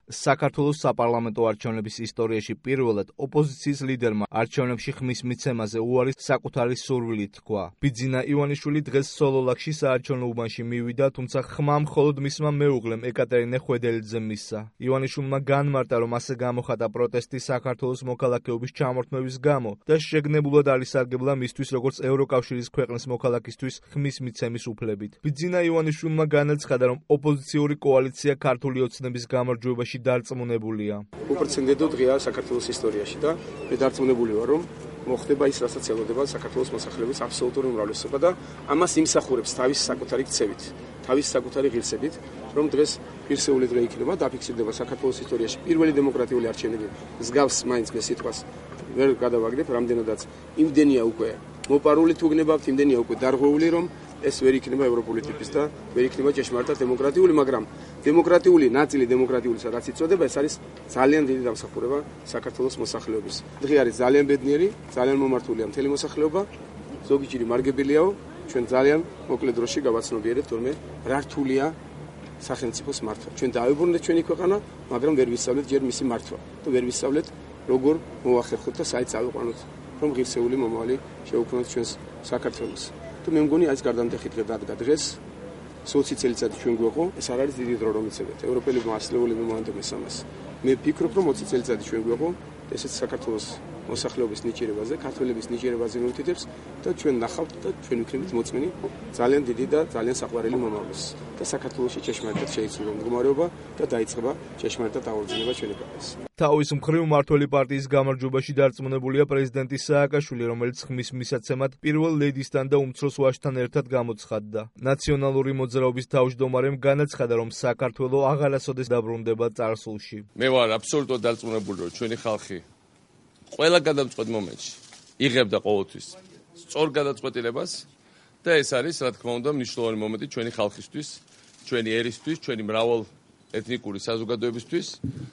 საქართველოს საპარლამენტო არჩევნების ისტორიაში პირველად ოპოზიციის ლიდერმა არჩევნებში ხმის მიცემაზე უარი საკუთარი სურვილით თქვა. ბიძინა ივანიშვილი დღეს სოლოლაკში საარჩევნო უბანში მივიდა, თუმცა ხმა მხოლოდ მისმა მეუღლემ ეკატერინე ხვედელიძემ მისცა. ივანიშვილმა განმარტა, რომ ასე გამოხატა პროტესტი საქართველოს მოქალაქეობის ჩამორთმევის გამო და შეგნებულად არისარგებლა მისთვის როგორც ევროკავშირის ქვეყნის მოქალაქისთვის ხმის მიცემის უფლებით. ბიძინა ივანიშვილმა განაცხადა, რომ ოპოზიციური კოალიცია ქართული ოცნების გამარჯვებაში დარწმუნებულია. უპრეცედენტო დღეა საქართველოს ისტორიაში და მე დარწმუნებული ვარ, რომ მოხდება ის, რასაც ელოდება საქართველოს მოსახლეობის აბსოლუტური უმრავლესობა და ამას იმსახურებს თავის საკუთარი ქცევით, თავის საკუთარი ღირსებით, რომ დღეს პირსეული დღე იქნება, დაფიქსირდება საქართველოს ისტორიაში პირველი დემოკრატიული არჩევნები. მსგავს მაინც მე სიტყვას ვერ გადავაგდებ, რამდენადაც იმდენია უკვე მოპარული თუ გნებავთ, იმდენია უკვე დარღვეული, რომ ეს ვერ იქნება ევროპული ტიპის და ვერ იქნება ჭეშმარიტად დემოკრატიული, მაგრამ დემოკრატიული ნაწილი დემოკრატიული სადაც იწოდება, ეს არის ძალიან დიდი დამსახურება საქართველოს მოსახლეობის. დღე არის ძალიან ბედნიერი, ძალიან მომართულია მთელი მოსახლეობა, ზოგი ჭირი მარგებელიაო, ჩვენ ძალიან მოკლე დროში გავაცნობიერებთ, თორმე რა რთულია სახელმწიფოს მართვა. ჩვენ დააიბრუნეთ ჩვენი ქვეყანა, მაგრამ ვერ ვისწავლეთ ჯერ მისი მართვა და ვერ ვისწავლეთ როგორ მოახერხოთ და საით წავიყვანოთ, რომ ღირსეული მომავალი შეუქმნათ ჩვენს საქართველოს. და მე მგონი ეს გარდამტეხი დღე დადგა დღეს 20 წელიწადი ჩვენ გვეყო, ეს არ არის დიდი დრო რომ იცებეთ. ევროპელი მასშტაბური მომენტომის ამას. მე ვფიქრობ, რომ 20 წელიწადი ჩვენ გვეყო, ესეც საქართველოს მოსახლეობის ნიჭიერებაზე, ქართველების ნიჭიერებაზე მივთითებს და ჩვენ ნახავთ და ჩვენ ვიქნებით მოწმენი ძალიან დიდი და ძალიან საყვარელი მომავლის. და საქართველოში ჭეშმარიტად შეიცვალა მდგომარეობა და დაიწყება ჭეშმარიტად აღორძინება ჩვენი ქვეყნის. თავის მხრივ მმართველი პარტიის გამარჯვებაში დარწმუნებულია პრეზიდენტი სააკაშვილი, რომელიც ხმის მისაცემად პირველ ლედისთან და უმცროს ვაჟთან ერთად გამოცხადდა. ნაციონალური მოძრაობის თავმჯდომარემ განაცხადა, რომ საქართველო აღარასოდეს დაბრუნდება წარსულში. მე ვარ აბსოლუტურად დარწმუნებული, რომ ჩვენი ხალხი ყველა გადამწყვეტ მომენტში იღებდა ყოველთვის სწორ გადაწყვეტილებას და ეს არის, რა თქმა უნდა, მნიშვნელოვანი მომენტი ჩვენი ხალხისთვის, ჩვენი ერისთვის, ჩვენი მრავალ ეთნიკური საზოგადოებისთვის.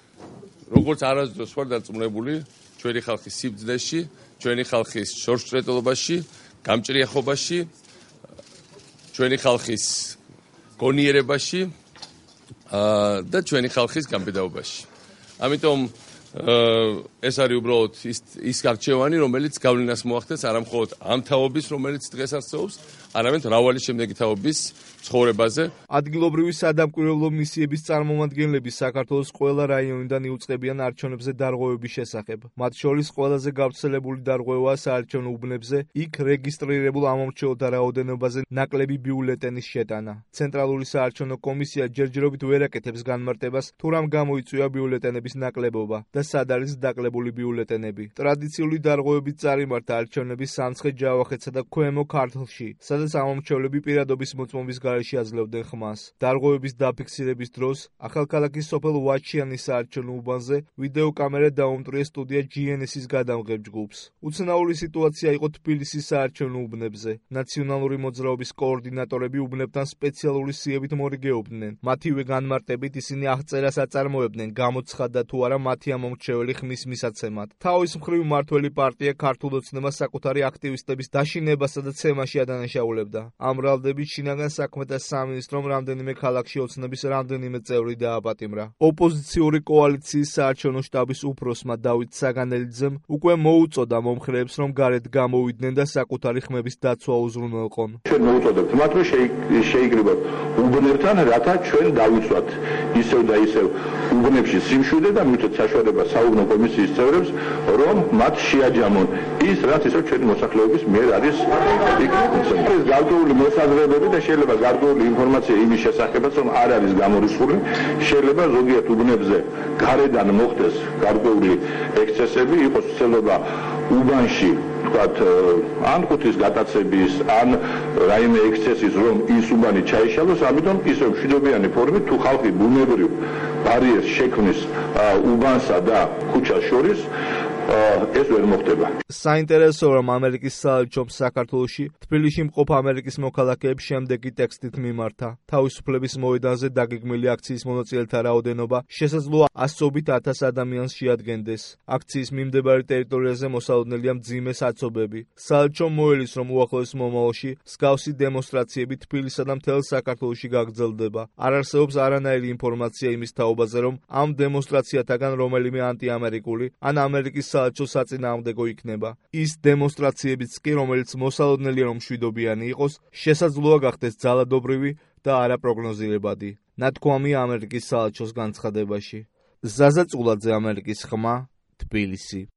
როგორც არასდროს ვარ დარწმუნებული ჩვენი ხალხის სიბრძნეში, ჩვენი ხალხის შორსჭრეტილობაში, გამჭრიახობაში, ჩვენი ხალხის გონიერებაში და ჩვენი ხალხის გამბედაობაში. ამიტომ ეს არის უბრალოდ ის არჩევანი, რომელიც გავლენას მოახდენს არა მხოლოდ ამ თაობის, რომელიც დღეს არსებობს, არამედ მრავალი შემდეგი თაობის ცხოვრებაზე. ადგილობრივი სადამკვირვებლო მისიების წარმომადგენლები საქართველოს ყველა რაიონიდან იუწყებიან არჩევნებზე დარღვევების შესახებ. მათ შორის ყველაზე გავრცელებული დარღვევაა საარჩევნო უბნებზე, იქ რეგისტრირებულ ამომრჩეველთა რაოდენობაზე ნაკლები ბიულეტენის შეტანა. ცენტრალური საარჩევნო კომისია ჯერჯერობით ვერ აკეთებს განმარტებას, თუ რამ გამოიწვია ბიულეტენების ნაკლებობა და სად არის დაკლებული ბიულეტენები. ტრადიციული დარღვევებით წარიმართა არჩევნები სამცხე-ჯავახეთსა და ქვემო ქართლში, სადაც ამომრჩევლები პირადობის მოწმობის გარეშე აძლევდნენ ხმას. დარღვევების დაფიქსირების დროს ახალქალაქის სოფელ ვაჩიანის საარჩევნო უბანზე ვიდეო კამერა დაუმტვრიეს სტუდია GNS-ის გადამღებ ჯგუფს. უცნაური სიტუაცია იყო თბილისის საარჩევნო უბნებზე. ნაციონალური მოძრაობის კოორდინატორები უბნებთან სპეციალური სიებით მორიგეობდნენ. მათივე განმარტებით ისინი აღწერას აწარმოებდნენ, გამოცხადდა თუ არა მათი ამომრჩეველი ხმის მისაცემად. თავის მხრივ მმართველი პარტია ქართულ ოცნებას საკუთარი აქტივისტების დაშინებასა და ცემაში ადანაშაულებდა. ამ ბრალდებით შინაგან საქმეთა სამინისტრომ რამდენიმე ქალაქში ოცნების რამდენიმე წევრი დააპატიმრა. ოპოზიციური კოალიციის საარჩევნო შტაბის უფროსმა დავით საგანელიძემ უკვე მოუწოდა მომხრეებს, რომ გარეთ გამოვიდნენ და საკუთარი ხმების დაცვა უზრუნველყონ. ჩვენ მოუწოდებთ მათ, რომ შეიკრიბოთ უბნებთან, რათა ჩვენ დავიცვათ ისევ და ისევ უბნებში სიმშვიდე და მივუწოთ საშუალება საუბნო კომისიის წევრებს, რომ მათ შეაჯამონ ის, რაც ისევ ჩვენი მოსახლეობის მიერ არის ეს გარკვეული მოსაზრებები და შეიძლება გარკვეული ინფორმაცია იმის შესახებაც, რომ არ არის გამორიცხული, შეიძლება ზოგიერთ უბნებზე გარედან მოხდეს გარკვეული ექსცესები, იყოს ცდილობა უბანში ვთქვათ, ან ხუთის გატაცების, ან რაიმე ექსცესის, რომ ის უბანი ჩაიშალოს, ამიტომ ისევ მშვიდობიანი ფორმით თუ ხალხი ბუნებრივ ბარიერს შექმნის უბანსა და ქუჩას შორის, ეს ვერ მოხდება. საინტერესოა, რომ ამერიკის საელჩომ საქართველოში თბილისში მყოფ ამერიკის მოქალაქეებს შემდეგი ტექსტით მიმართა. თავისუფლების მოედანზე დაგეგმილი აქციის მონაწილეთა რაოდენობა შესაძლოა 100,000 ადამიანს შეადგენდეს. აქციის მიმდებარე ტერიტორიაზე მოსალოდნელია მძიმე საცობები. საელჩომ მოელის, რომ უახლოეს მომავალში მსგავსი დემონსტრაციები თბილისსა და მთელ საქართველოში გაგრძელდება. არ არსებობს არანაირი ინფორმაცია იმის თაობაზე, რომ ამ დემონსტრაციათაგან რომელიმე ანტიამერიკული ან ამერიკის საელჩო საწინააღმდეგო იქნება. ის დემონსტრაციებიც კი, რომელიც მოსალოდნელია რომ მშვიდობიანი იყოს, შესაძლოა გახდეს ძალადობრივი და არაპროგნოზირებადი. ნათქვამია ამერიკის საელჩოს განცხადებაში. ზაზა წულაძე, ამერიკის ხმა, თბილისი.